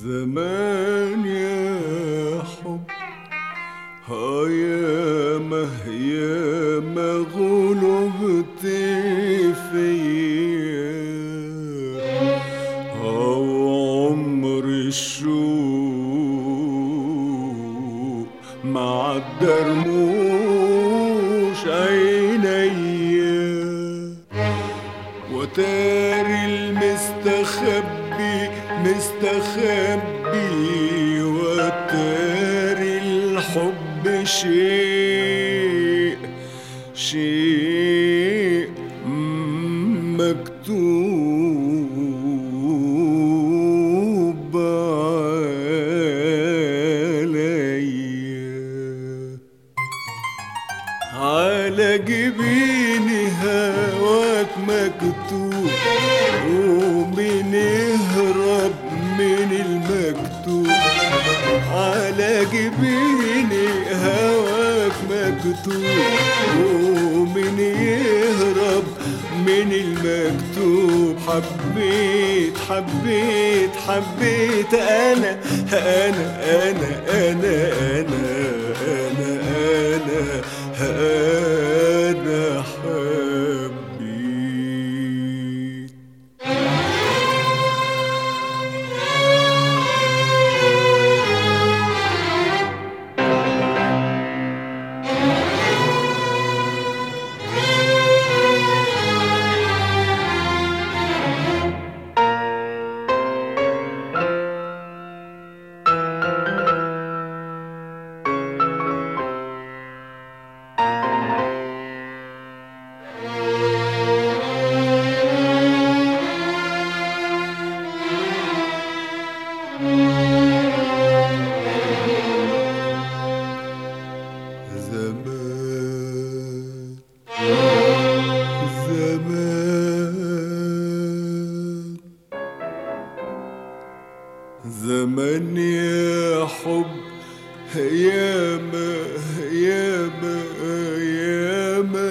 زمان يا حب ياما ياما غلبت فيا عمر الشوق معدى رموش عينيا وتاري المستخبي مستخبي وتاري الحب شيء مكتوب عليا على جبيني هواك مكتوب ومن يهرب من المكتوب على جبيني هواك مكتوب ومن يهرب من المكتوب حبيت حبيت حبيت أنا أنا أنا أنا أنا أنا أنا أنا حبيت زمان يا حب ياما ياما ياما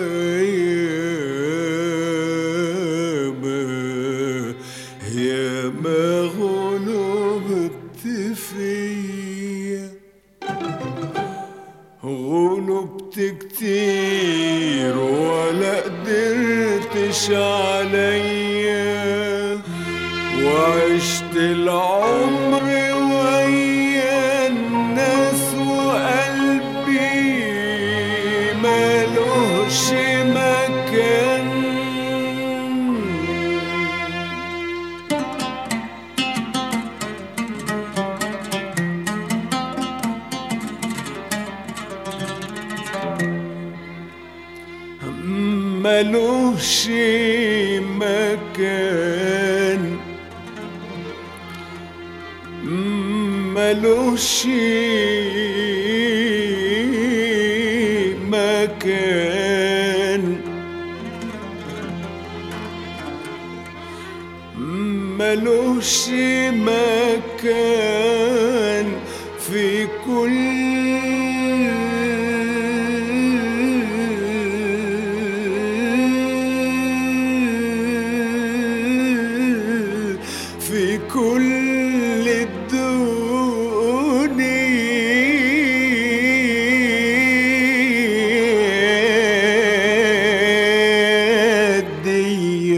ياما ياما غلبت فيا غلبت كتير ولا قدرتش عليا وعشت العمر ويا الناس وقلبي مالوش مكان مالوش مكان مالوش مكان مالوش مكان في كل الدنيا دي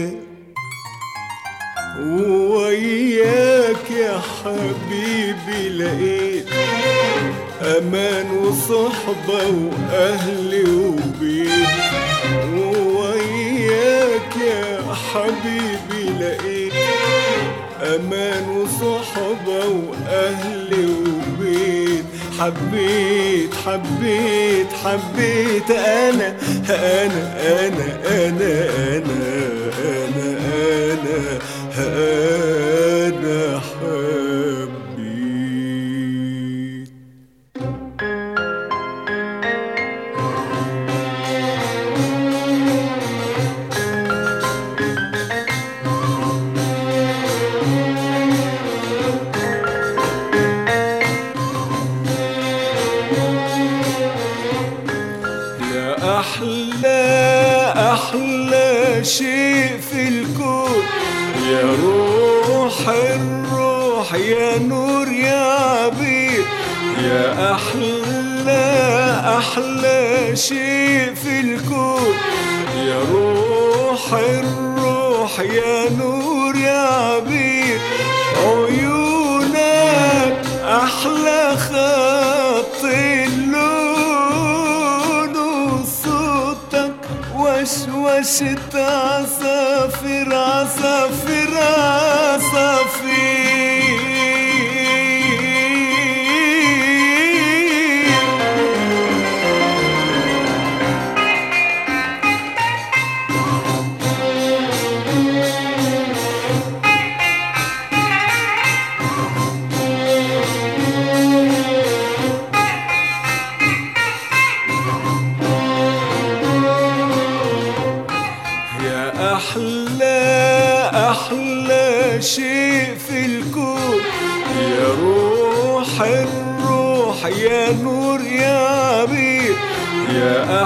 وياك يا حبيبي لقيت أمان وصحبة وأهل وبيت وياك يا حبيبي لقيت أمان وصحبة وأهل وبيت حبيت حبيت حبيت أنا أنا أنا أنا أنا أنا أنا أنا حبيت أحلى شيء في الكون يا روح الروح روح يا نور يا عبير يا أحلى شيء في الكون يا روح الروح يا نور يا عبير عيونك أحلى خط اللون وصوتك وشوشة عصافير عصافير عصافير أحلى شيء في الكون يا روح الروح يا نور يا عبير يا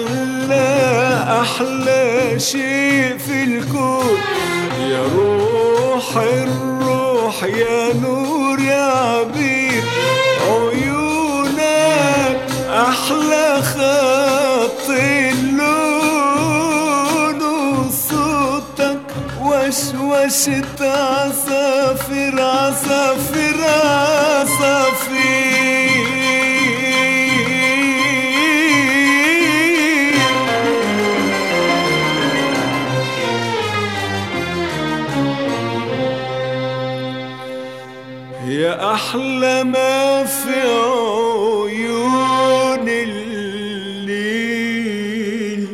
أحلى شيء في الكون يا روح الروح يا نور يا عبير عيونك أحلى خط اللون وصوتك وشوشة عصافير عصافير عصافير يا أحلى ما في عيون الليل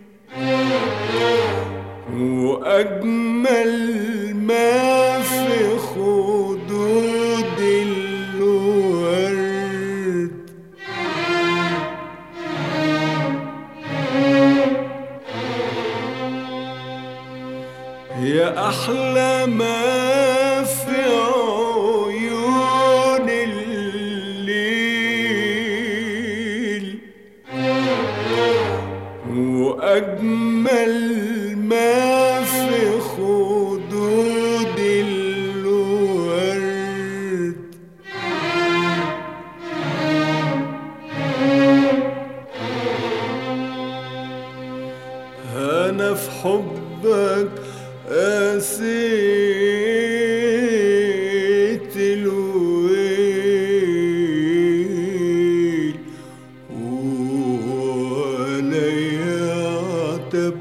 وأجمل ما في خدود الورد يا أحلى ما في عيون الليل وأجمل ما في خدود الورد أنا في حبك قاسيت الويل ولا يعتب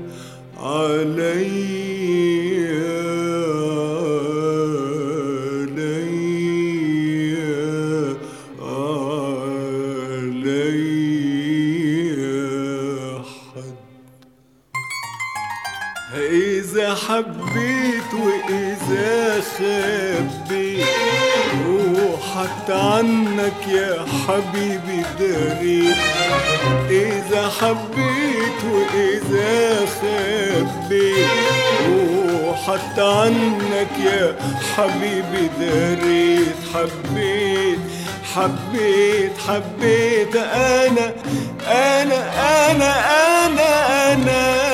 إذا حبيت وإذا خبيت وحتى عنك يا حبيبي داريت إذا حبيت وإذا خبيت وحتى عنك يا حبيبي داريت حبيت أنا